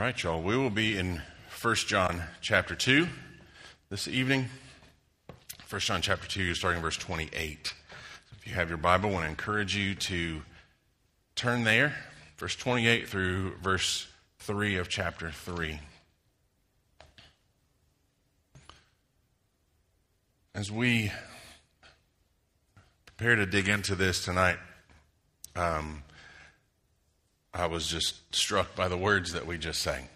All right, y'all. We will be in 1 John chapter 2 this evening. 1 John chapter 2, starting in verse 28. If you have your Bible, I want to encourage you to turn there, verse 28 through verse 3 of chapter 3. As we prepare to dig into this tonight, I was just struck by the words that we just sang.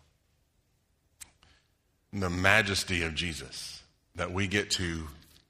The majesty of Jesus, that we get to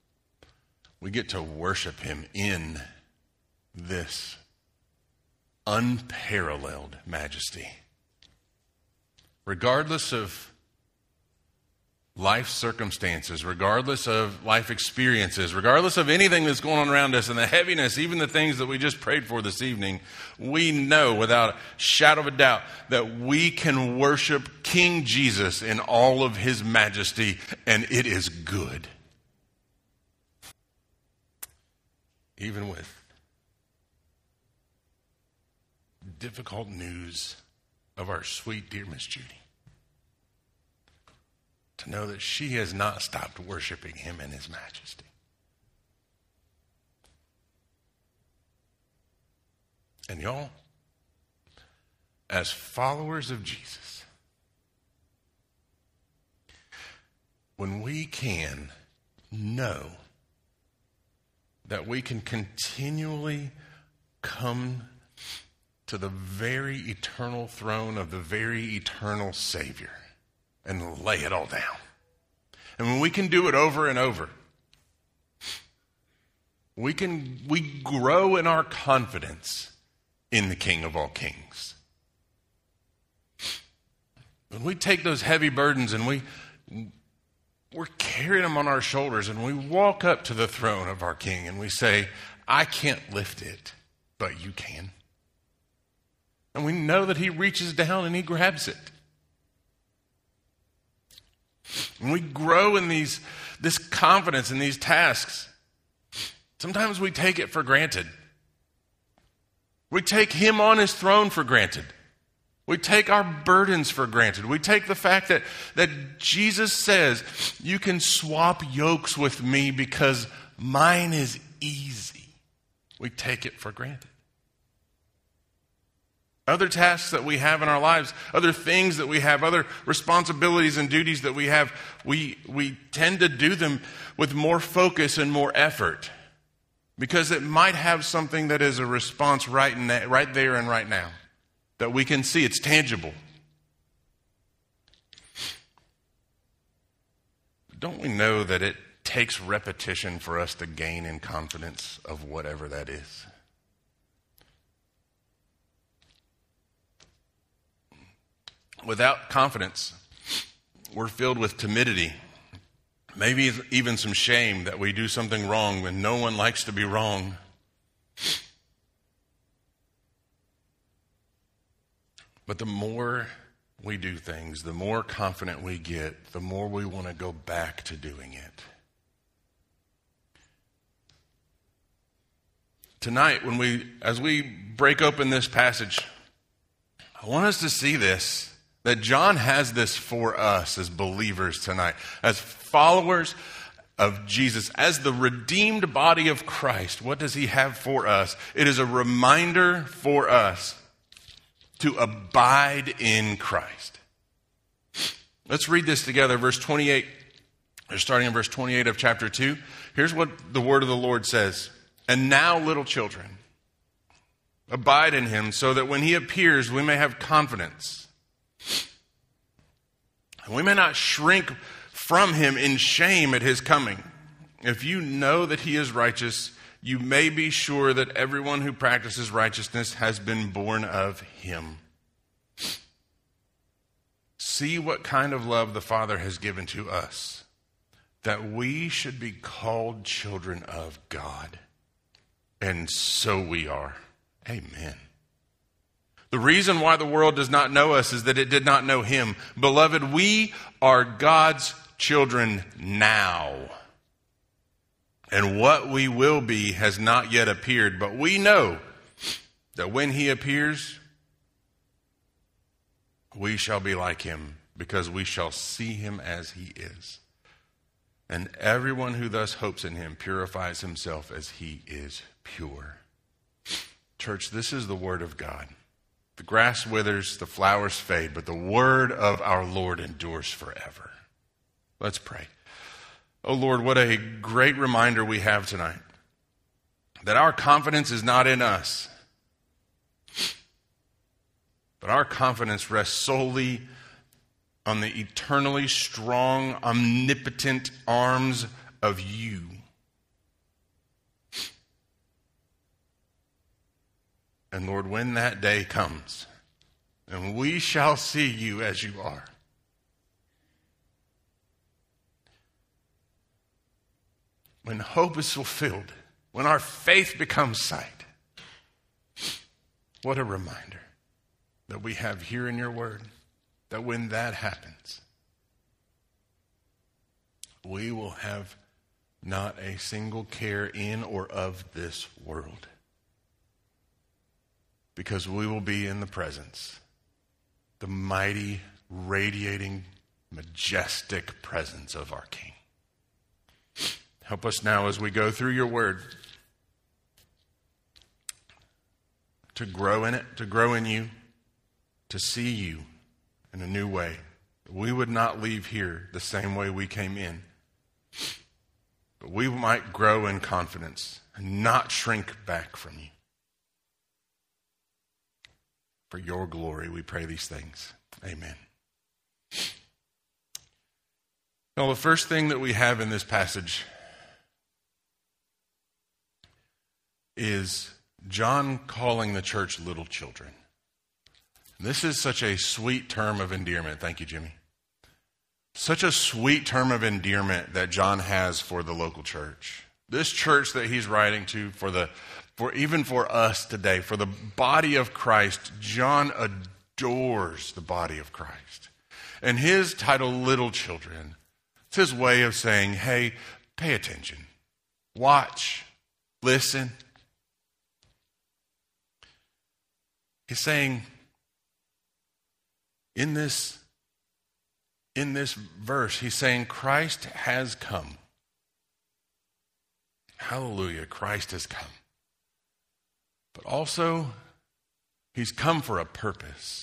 worship him in this unparalleled majesty. Regardless of life circumstances, regardless of life experiences, regardless of anything that's going on around us and the heaviness, even the things that we just prayed for this evening, we know without a shadow of a doubt that we can worship King Jesus in all of his majesty, and it is good. Even with difficult news of our sweet dear Miss Judy. To know that she has not stopped worshiping him in his majesty. And y'all, as followers of Jesus, when we can know that we can continually come to the very eternal throne of the very eternal Savior and lay it all down. And when we can do it over and over, we grow in our confidence in the King of all kings. When we take those heavy burdens and we're carrying them on our shoulders and we walk up to the throne of our King and we say, I can't lift it, but you can. And we know that he reaches down and he grabs it. When we grow in this confidence in these tasks, sometimes we take it for granted. We take him on his throne for granted. We take our burdens for granted. We take the fact that Jesus says, you can swap yokes with me because mine is easy. We take it for granted. Other tasks that we have in our lives, other things that we have, other responsibilities and duties that we have, we tend to do them with more focus and more effort because it might have something that is a response right there and right now that we can see. It's tangible. Don't we know that it takes repetition for us to gain in confidence of whatever that is? Without confidence, we're filled with timidity, maybe even some shame that we do something wrong when no one likes to be wrong. But the more we do things, the more confident we get, the more we want to go back to doing it. Tonight, as we break open this passage, I want us to see this. That John has this for us as believers tonight, as followers of Jesus, as the redeemed body of Christ. What does he have for us? It is a reminder for us to abide in Christ. Let's read this together. Verse 28, starting in verse 28 of chapter 2. Here's what the word of the Lord says. And now, little children, abide in him so that when he appears, we may have confidence. And we may not shrink from him in shame at his coming. If you know that he is righteous, you may be sure that everyone who practices righteousness has been born of him. See what kind of love the Father has given to us, that we should be called children of God. And so we are. Amen. The reason why the world does not know us is that it did not know him. Beloved, we are God's children now. And what we will be has not yet appeared, but we know that when he appears, we shall be like him, because we shall see him as he is. And everyone who thus hopes in him purifies himself as he is pure. Church, this is the word of God. The grass withers, the flowers fade, but the word of our Lord endures forever. Let's pray. Oh Lord, what a great reminder we have tonight that our confidence is not in us, but our confidence rests solely on the eternally strong, omnipotent arms of you. And Lord, when that day comes, and we shall see you as you are, when hope is fulfilled, when our faith becomes sight, what a reminder that we have here in your word, that when that happens, we will have not a single care in or of this world, because we will be in the presence, the mighty, radiating, majestic presence of our King. Help us now as we go through your word to grow in it, to grow in you, to see you in a new way. We would not leave here the same way we came in, but we might grow in confidence and not shrink back from you. For your glory, we pray these things. Amen. Now, the first thing that we have in this passage is John calling the church little children. This is such a sweet term of endearment. Thank you, Jimmy. Such a sweet term of endearment that John has for the local church. This church that he's writing to, even for us today, for the body of Christ, John adores the body of Christ. And his title, Little Children, it's his way of saying, hey, pay attention. Watch. Listen. He's saying, in this verse, he's saying Christ has come. Hallelujah, Christ has come. But also, he's come for a purpose.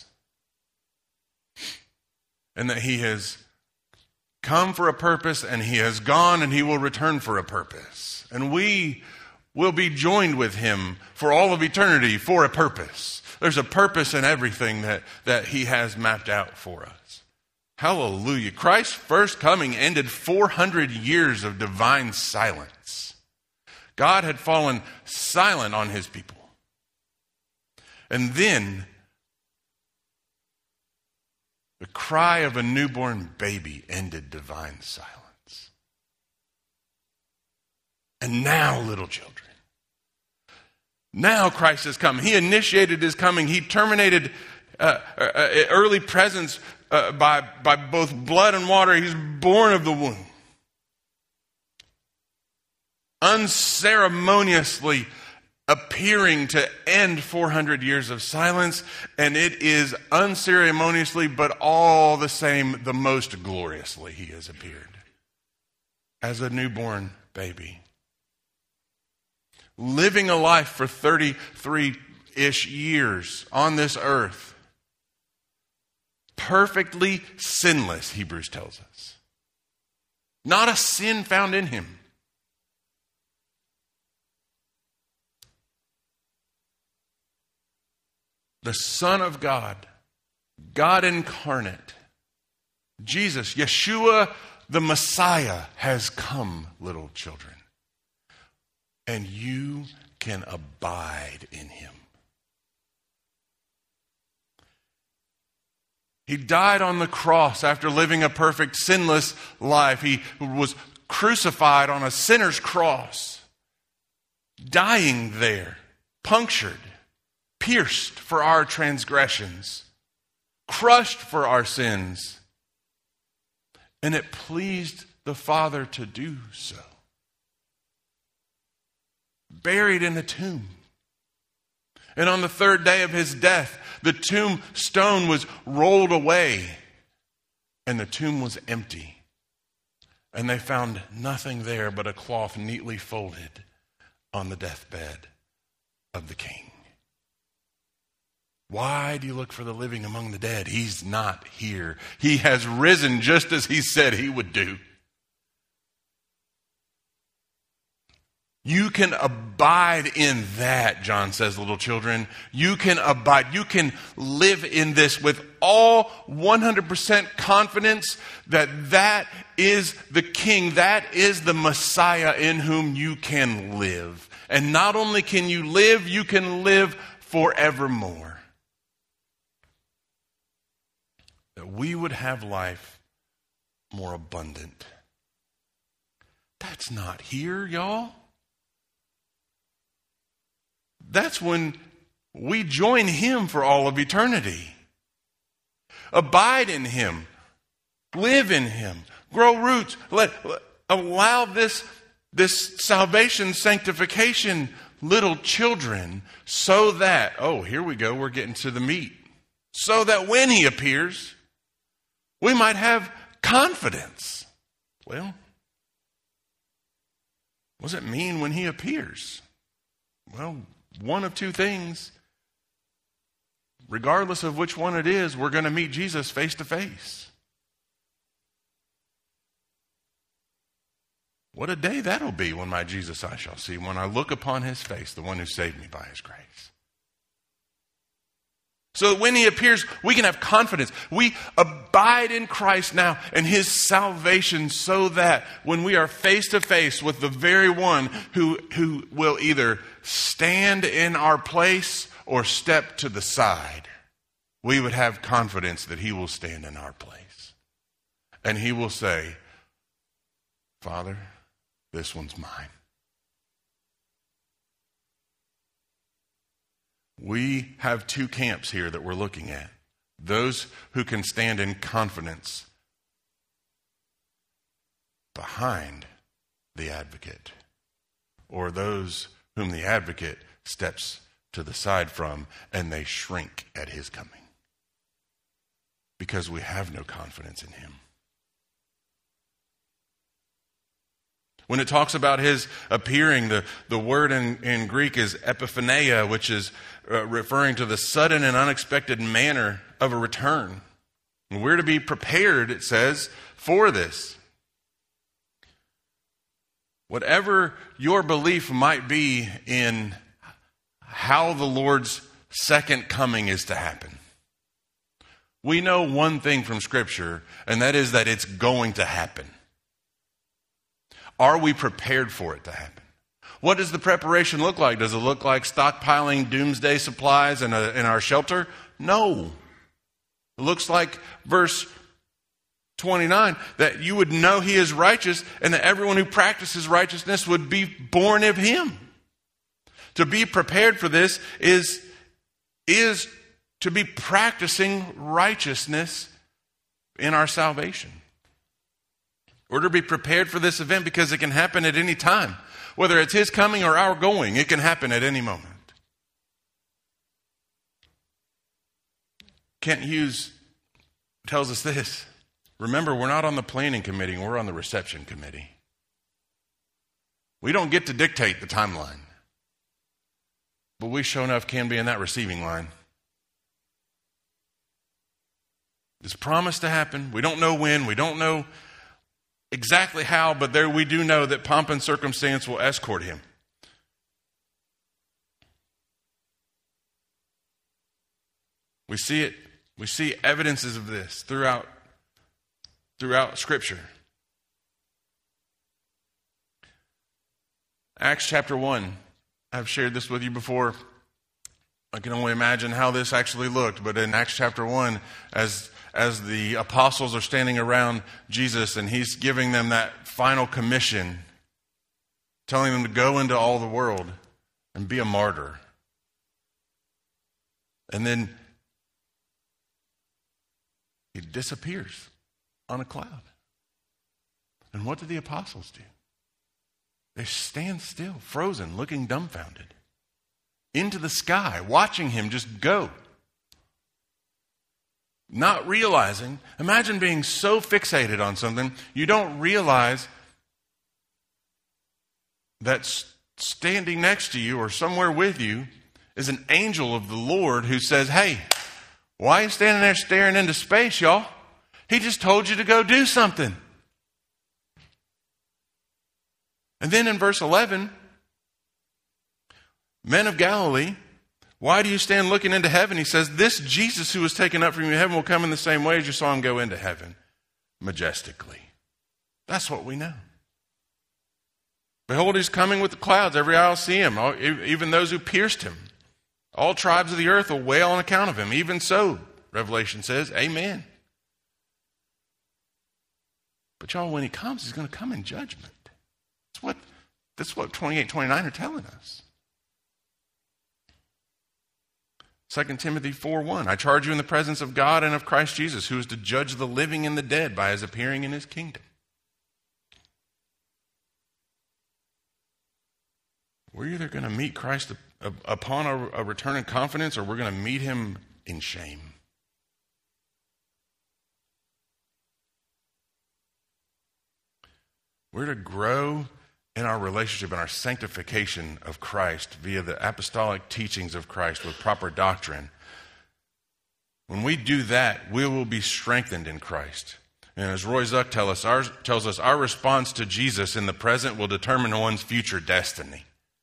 And that he has come for a purpose, and he has gone, and he will return for a purpose. And we will be joined with him for all of eternity for a purpose. There's a purpose in everything that he has mapped out for us. Hallelujah. Christ's first coming ended 400 years of divine silence. God had fallen silent on his people. And then the cry of a newborn baby ended divine silence. And now, little children. Now Christ has come. He initiated his coming. He terminated early presence by both blood and water. He's born of the womb. Unceremoniously appearing to end 400 years of silence, and it is unceremoniously, but all the same, the most gloriously he has appeared as a newborn baby, living a life for 33-ish years on this earth, perfectly sinless, Hebrews tells us. Not a sin found in him. The Son of God, God incarnate, Jesus, Yeshua, the Messiah, has come, little children. And you can abide in him. He died on the cross after living a perfect, sinless life. He was crucified on a sinner's cross, dying there, punctured, pierced for our transgressions, crushed for our sins. And it pleased the Father to do so. Buried in a tomb. And on the third day of his death, the tomb stone was rolled away and the tomb was empty. And they found nothing there but a cloth neatly folded on the deathbed of the king. Why do you look for the living among the dead? He's not here. He has risen just as he said he would do. You can abide in that, John says, little children. You can abide. You can live in this with all 100% confidence that that is the King. That is the Messiah in whom you can live. And not only can you can live forevermore. That we would have life more abundant. That's not here, y'all. That's when we join him for all of eternity. Abide in him. Live in him. Grow roots. Allow this salvation, sanctification, little children, so that, here we go, we're getting to the meat. So that when he appears, we might have confidence. Well, what does it mean when he appears? Well, one of two things. Regardless of which one it is, we're going to meet Jesus face to face. What a day that'll be when my Jesus I shall see, when I look upon his face, the one who saved me by his grace. So that when he appears, we can have confidence. We abide in Christ now and his salvation, so that when we are face to face with the very one who will either stand in our place or step to the side, we would have confidence that he will stand in our place. And he will say, Father, this one's mine. We have two camps here that we're looking at. Those who can stand in confidence behind the advocate, or those whom the advocate steps to the side from and they shrink at his coming because we have no confidence in him. When it talks about his appearing, the word in Greek is epiphaneia, which is referring to the sudden and unexpected manner of a return. And we're to be prepared, it says, for this. Whatever your belief might be in how the Lord's second coming is to happen, we know one thing from Scripture, and that is that it's going to happen. Are we prepared for it to happen? What does the preparation look like? Does it look like stockpiling doomsday supplies in our shelter? No. It looks like verse 29, that you would know he is righteous and that everyone who practices righteousness would be born of him. To be prepared for this is to be practicing righteousness in our salvation. We're to be prepared for this event because it can happen at any time. Whether it's his coming or our going, it can happen at any moment. Kent Hughes tells us this. Remember, we're not on the planning committee, we're on the reception committee. We don't get to dictate the timeline. But we sure enough can be in that receiving line. It's promised to happen. We don't know when, we don't know exactly how, but there we do know that pomp and circumstance will escort him. We see it. We see evidences of this throughout Scripture. Acts chapter 1. I've shared this with you before. I can only imagine how this actually looked, but in Acts chapter 1, as the apostles are standing around Jesus and he's giving them that final commission, telling them to go into all the world and be a martyr. And then he disappears on a cloud. And what do the apostles do? They stand still, frozen, looking dumbfounded into the sky, watching him just go. Not realizing, imagine being so fixated on something, you don't realize that standing next to you or somewhere with you is an angel of the Lord who says, hey, why are you standing there staring into space, y'all? He just told you to go do something. And then in verse 11, men of Galilee, why do you stand looking into heaven? He says, this Jesus who was taken up from you in heaven will come in the same way as you saw him go into heaven, majestically. That's what we know. Behold, he's coming with the clouds. Every eye will see him, even those who pierced him. All tribes of the earth will wail on account of him. Even so, Revelation says, amen. But y'all, when he comes, he's going to come in judgment. That's what 28, 29 are telling us. 2 Timothy 4:1, I charge you in the presence of God and of Christ Jesus, who is to judge the living and the dead by his appearing in his kingdom. We're either going to meet Christ upon a return in confidence, or we're going to meet him in shame. We're to grow in our relationship and our sanctification of Christ via the apostolic teachings of Christ with proper doctrine. When we do that, we will be strengthened in Christ. And as Roy Zuck tells us, our response to Jesus in the present will determine one's future destiny.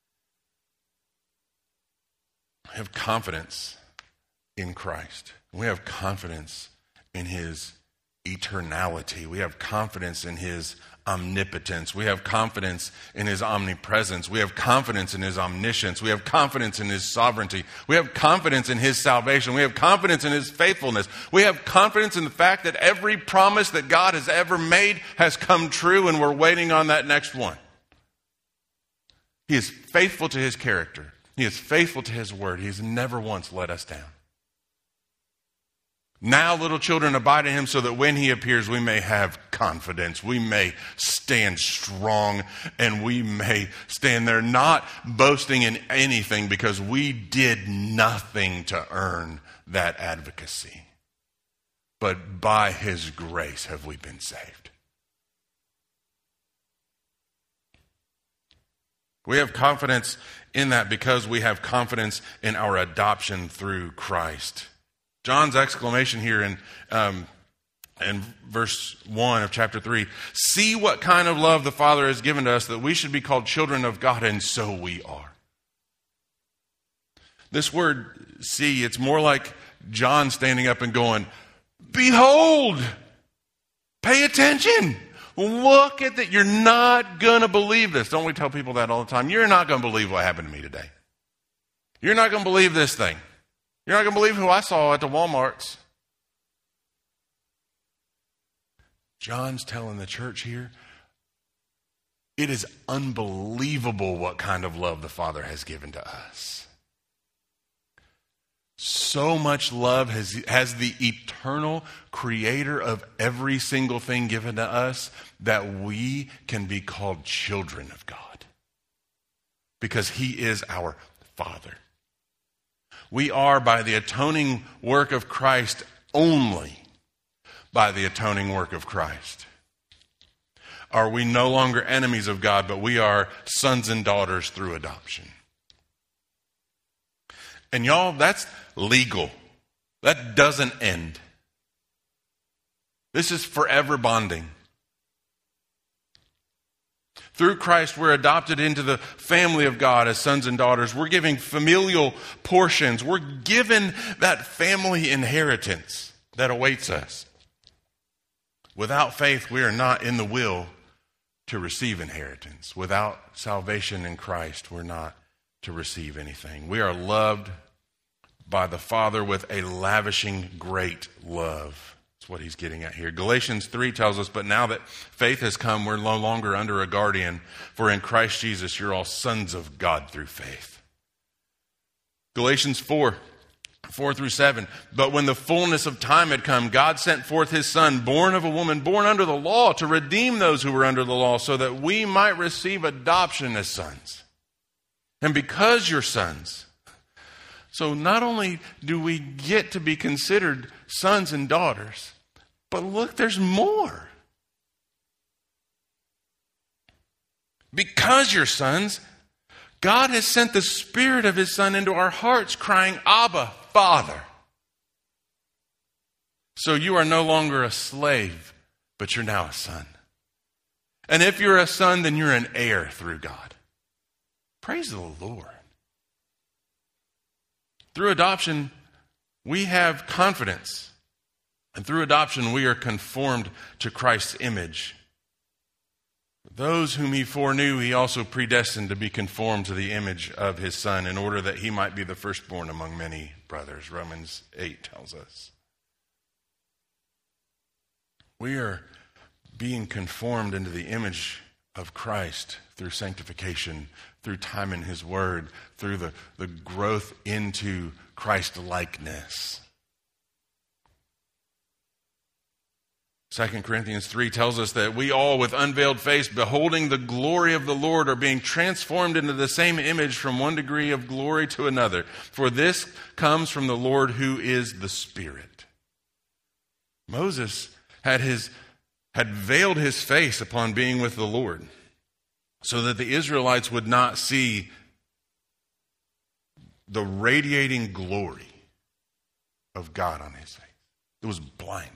We have confidence in Christ. We have confidence in his eternality. We have confidence in his omnipotence. We have confidence in his omnipresence. We have confidence in his omniscience. We have confidence in his sovereignty. We have confidence in his salvation. We have confidence in his faithfulness. We have confidence in the fact that every promise that God has ever made has come true, and we're waiting on that next one. He is faithful to his character. He is faithful to his word. He has never once let us down. Now, little children, abide in him so that when he appears, we may have confidence. We may stand strong, and we may stand there not boasting in anything because we did nothing to earn that advocacy. But by his grace have we been saved. We have confidence in that because we have confidence in our adoption through Christ. John's exclamation here in verse 1 of chapter 3, see what kind of love the Father has given to us that we should be called children of God, and so we are. This word see, it's more like John standing up and going, behold, pay attention, look at that. You're not going to believe this. Don't we tell people that all the time? You're not going to believe what happened to me today. You're not going to believe this thing. You're not going to believe who I saw at the Walmarts. John's telling the church here, it is unbelievable what kind of love the Father has given to us. So much love has the eternal creator of every single thing given to us that we can be called children of God because he is our Father. We are, by the atoning work of Christ, only by the atoning work of Christ, are we no longer enemies of God, but we are sons and daughters through adoption. And y'all, that's legal. That doesn't end. This is forever bonding. Through Christ, we're adopted into the family of God as sons and daughters. We're giving familial portions. We're given that family inheritance that awaits us. Without faith, we are not in the will to receive inheritance. Without salvation in Christ, we're not to receive anything. We are loved by the Father with a lavishing great love. That's what he's getting at here. Galatians 3 tells us, but now that faith has come, we're no longer under a guardian, for in Christ Jesus you're all sons of God through faith. Galatians 4:4-7, but when the fullness of time had come, God sent forth his Son, born of a woman, born under the law, to redeem those who were under the law, so that we might receive adoption as sons. And because you're sons, So not only do we get to be considered sons and daughters, but look, there's more. Because you're sons, God has sent the Spirit of His Son into our hearts, crying, Abba, Father. So you are no longer a slave, but you're now a son. And if you're a son, then you're an heir through God. Praise the Lord. Through adoption, we have confidence. And through adoption, we are conformed to Christ's image. Those whom He foreknew, He also predestined to be conformed to the image of His Son, in order that He might be the firstborn among many brothers. Romans 8 tells us. We are being conformed into the image of Christ through sanctification, through time in His Word, through the growth into Christ-likeness. 2 Corinthians 3 tells us that we all, with unveiled face, beholding the glory of the Lord, are being transformed into the same image from one degree of glory to another. For this comes from the Lord, who is the Spirit. Moses had veiled his face upon being with the Lord, so that the Israelites would not see the radiating glory of God on his face. It was blinding.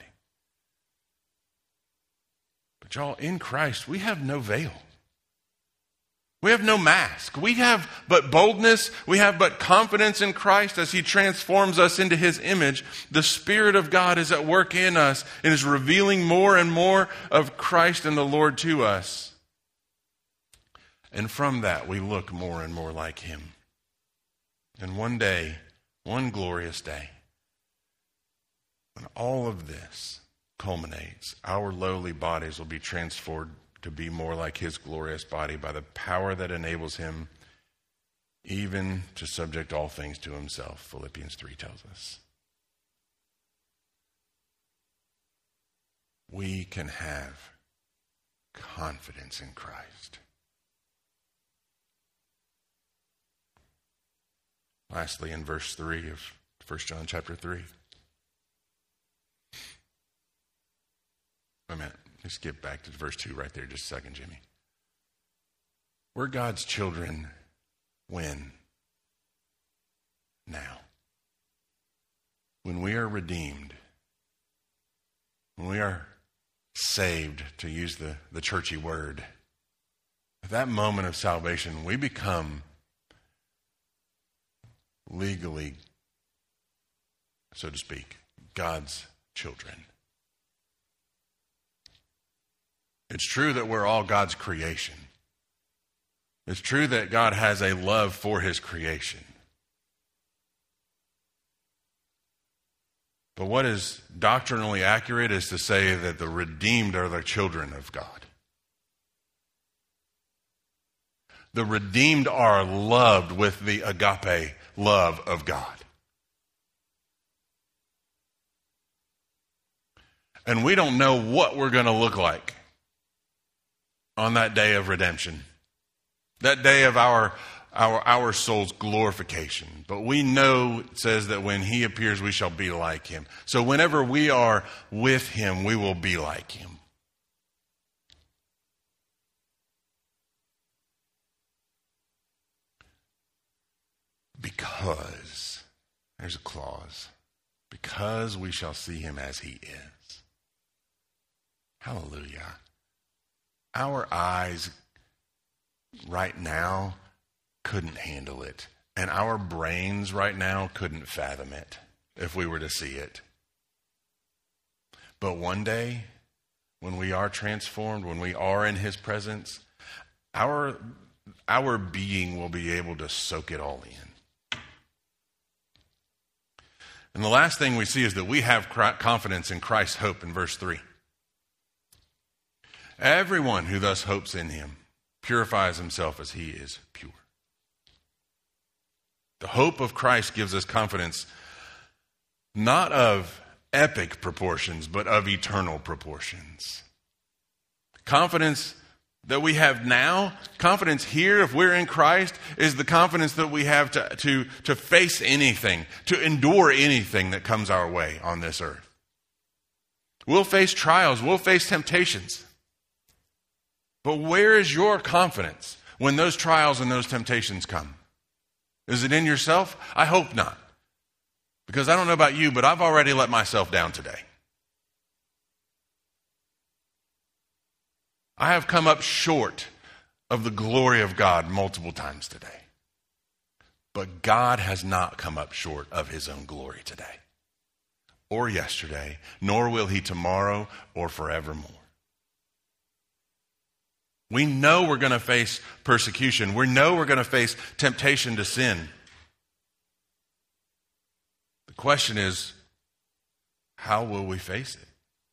But y'all, in Christ, we have no veil. We have no mask. We have but boldness. We have but confidence in Christ as He transforms us into His image. The Spirit of God is at work in us and is revealing more and more of Christ and the Lord to us. And from that, we look more and more like Him. And one day, one glorious day, when all of this culminates, our lowly bodies will be transformed to be more like His glorious body by the power that enables Him even to subject all things to Himself, Philippians 3 tells us. We can have confidence in Christ. Lastly, in verse 3 of 1 John chapter 3. Wait a minute. Let's skip back to verse 2 right there just a second, Jimmy. We're God's children when? Now. When we are redeemed. When we are saved, to use the churchy word. At that moment of salvation, we become legally, so to speak, God's children. It's true that we're all God's creation. It's true that God has a love for His creation. But what is doctrinally accurate is to say that the redeemed are the children of God. The redeemed are loved with the agape love of God. And we don't know what we're going to look like on that day of redemption, that day of our soul's glorification. But we know, it says that when He appears, we shall be like Him. So whenever we are with Him, we will be like Him. Because, there's a clause, because we shall see Him as He is. Hallelujah. Our eyes right now couldn't handle it. And our brains right now couldn't fathom it if we were to see it. But one day, when we are transformed, when we are in His presence, our being will be able to soak it all in. And the last thing we see is that we have confidence in Christ's hope in verse 3. Everyone who thus hopes in Him purifies himself as He is pure. The hope of Christ gives us confidence not of epic proportions, but of eternal proportions. Confidence that we have now, confidence here, if we're in Christ, is the confidence that we have to face anything, to endure anything that comes our way on this earth. We'll face trials, we'll face temptations. But where is your confidence when those trials and those temptations come? Is it in yourself? I hope not. Because I don't know about you, but I've already let myself down today. I have come up short of the glory of God multiple times today. But God has not come up short of his own glory today, or yesterday, nor will he tomorrow or forevermore. We know we're going to face persecution. We know we're going to face temptation to sin. The question is, how will we face it?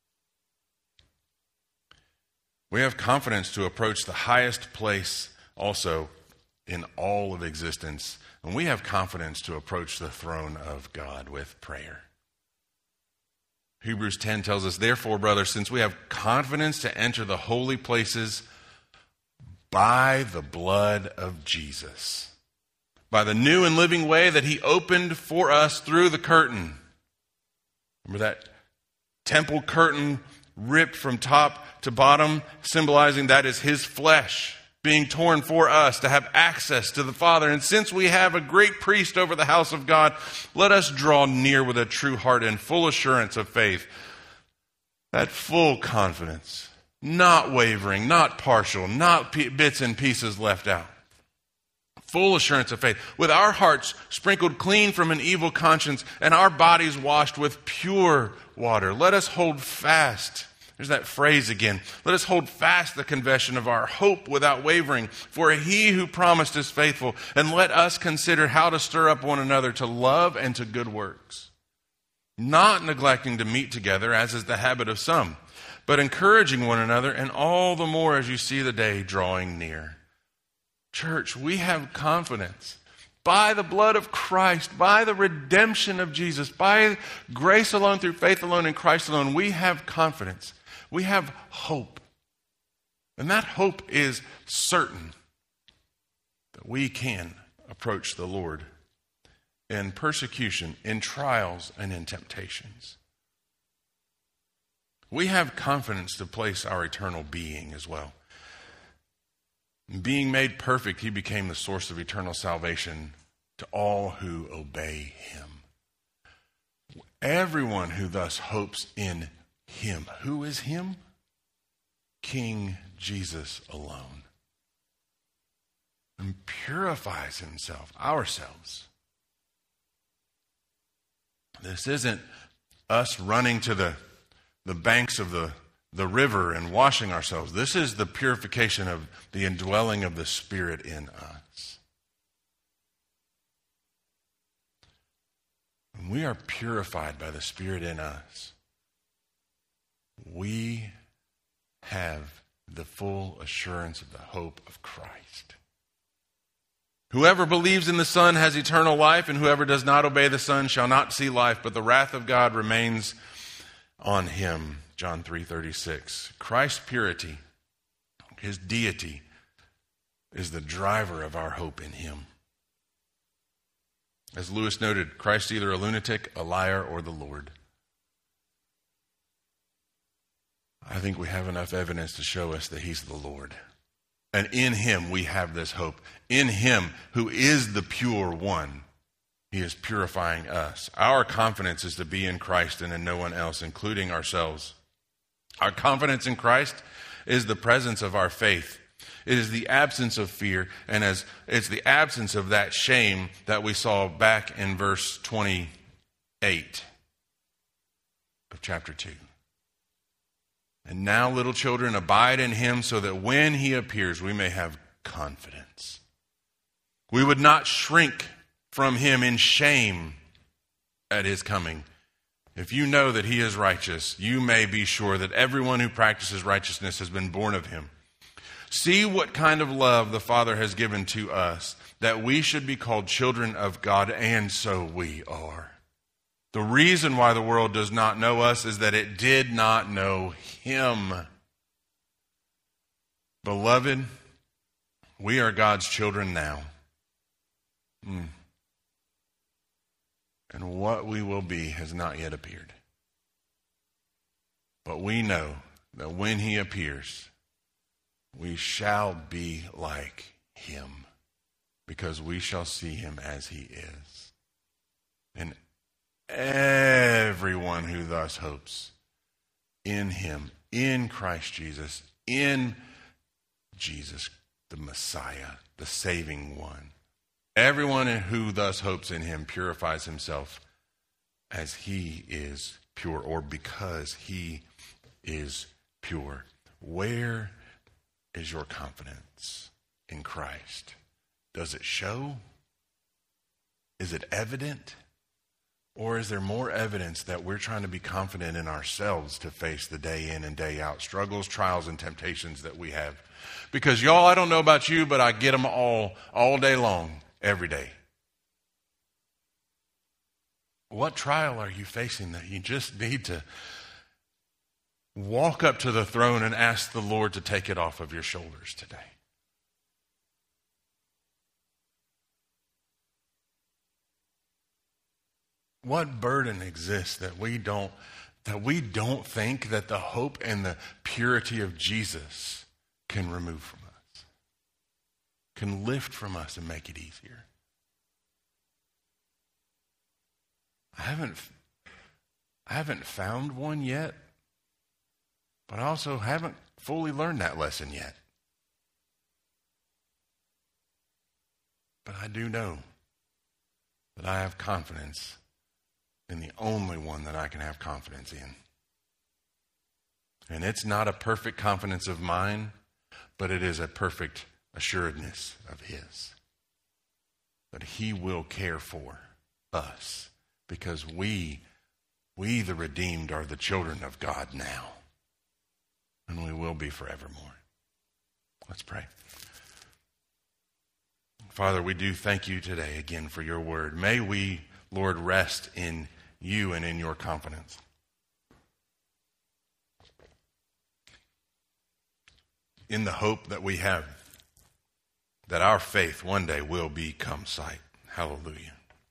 We have confidence to approach the highest place also in all of existence. And we have confidence to approach the throne of God with prayer. Hebrews 10 tells us, therefore, brothers, since we have confidence to enter the holy places by the blood of Jesus, by the new and living way that he opened for us through the curtain. Remember that temple curtain ripped from top to bottom, symbolizing that is his flesh being torn for us to have access to the Father. And since we have a great priest over the house of God, let us draw near with a true heart and full assurance of faith. That full confidence, not wavering, not partial, not bits and pieces left out. Full assurance of faith, with our hearts sprinkled clean from an evil conscience and our bodies washed with pure water. Let us hold fast. There's that phrase again. Let us hold fast the confession of our hope without wavering, for he who promised is faithful. And let us consider how to stir up one another to love and to good works, not neglecting to meet together, as is the habit of some, but encouraging one another, and all the more as you see the day drawing near. Church, we have confidence. By the blood of Christ, by the redemption of Jesus, by grace alone, through faith alone, in Christ alone, we have confidence. We have hope. And that hope is certain that we can approach the Lord in persecution, in trials, and in temptations. We have confidence to place our eternal being as well. Being made perfect, he became the source of eternal salvation to all who obey him. Everyone who thus hopes in him. Who is him? King Jesus alone. And purifies himself, ourselves. This isn't us running to the banks of the river and washing ourselves. This is the purification of the indwelling of the Spirit in us. When we are purified by the Spirit in us, we have the full assurance of the hope of Christ. Whoever believes in the Son has eternal life, and whoever does not obey the Son shall not see life, but the wrath of God remains on him. John 3:36. Christ's purity, his deity, is the driver of our hope in him. As Lewis noted, Christ either a lunatic, a liar, or the Lord. I think we have enough evidence to show us that he's the Lord. And in him we have this hope. In him, who is the pure one, he is purifying us. Our confidence is to be in Christ and in no one else, including ourselves. Our confidence in Christ is the presence of our faith. It is the absence of fear, and it's the absence of that shame that we saw back in verse 28 of chapter 2. And now, little children, abide in him so that when he appears, we may have confidence. We would not shrink from him in shame at his coming. If you know that he is righteous, you may be sure that everyone who practices righteousness has been born of him. See what kind of love the Father has given to us, that we should be called children of God, and so we are. The reason why the world does not know us is that it did not know him. Beloved, we are God's children now. And what we will be has not yet appeared. But we know that when he appears, we shall be like him, because we shall see him as he is. And everyone who thus hopes in him, in Christ Jesus, in Jesus, the Messiah, the saving one, everyone who thus hopes in him purifies himself as he is pure, or because he is pure. Where is your confidence in Christ? Does it show? Is it evident? Or is there more evidence that we're trying to be confident in ourselves to face the day in and day out struggles, trials, and temptations that we have? Because y'all, I don't know about you, but I get them all day long, every day. What trial are you facing that you just need to walk up to the throne and ask the Lord to take it off of your shoulders today? What burden exists that we don't think that the hope and the purity of Jesus can remove from us, can lift from us and make it easier? I haven't found one yet, but I also haven't fully learned that lesson yet. But I do know that I have confidence in the only one that I can have confidence in. And it's not a perfect confidence of mine, but it is a perfect assuredness of his. That he will care for us, because we the redeemed are the children of God now. And we will be forevermore. Let's pray. Father, we do thank you today again for your word. May we, Lord, rest in you and in your confidence. In the hope that we have that our faith one day will become sight. Hallelujah.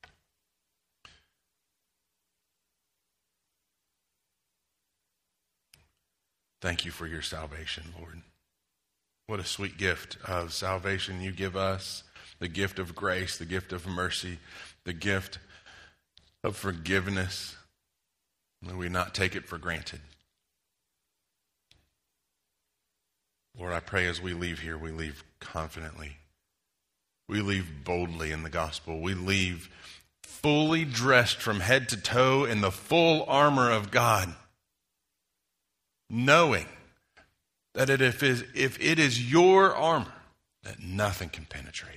Thank you for your salvation, Lord. What a sweet gift of salvation you give us. The gift of grace, the gift of mercy, the gift of forgiveness. May we not take it for granted. Lord, I pray as we leave here, we leave confidently. We leave boldly in the gospel. We leave fully dressed from head to toe in the full armor of God, knowing that if it is your armor, that nothing can penetrate it.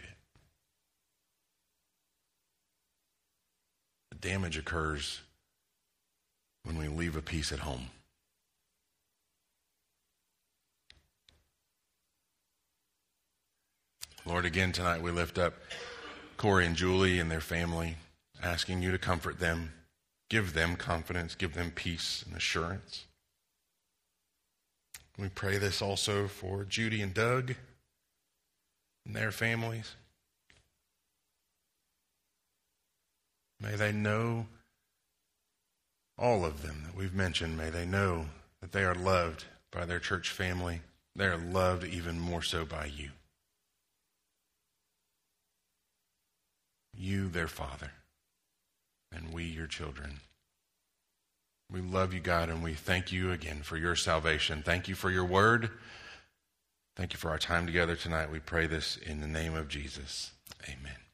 The damage occurs when we leave a piece at home. Lord, again tonight we lift up Corey and Julie and their family, asking you to comfort them, give them confidence, give them peace and assurance. We pray this also for Judy and Doug and their families. May they know, all of them that we've mentioned, may they know that they are loved by their church family. They are loved even more so by you. You, their Father, and we, your children. We love you, God, and we thank you again for your salvation. Thank you for your word. Thank you for our time together tonight. We pray this in the name of Jesus. Amen.